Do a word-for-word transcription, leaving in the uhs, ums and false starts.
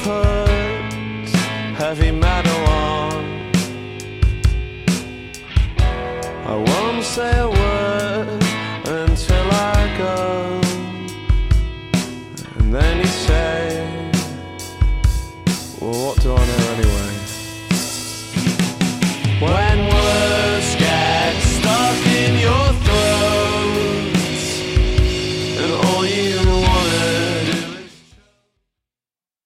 put heavy metal on. I won't say a word until I go. And then he said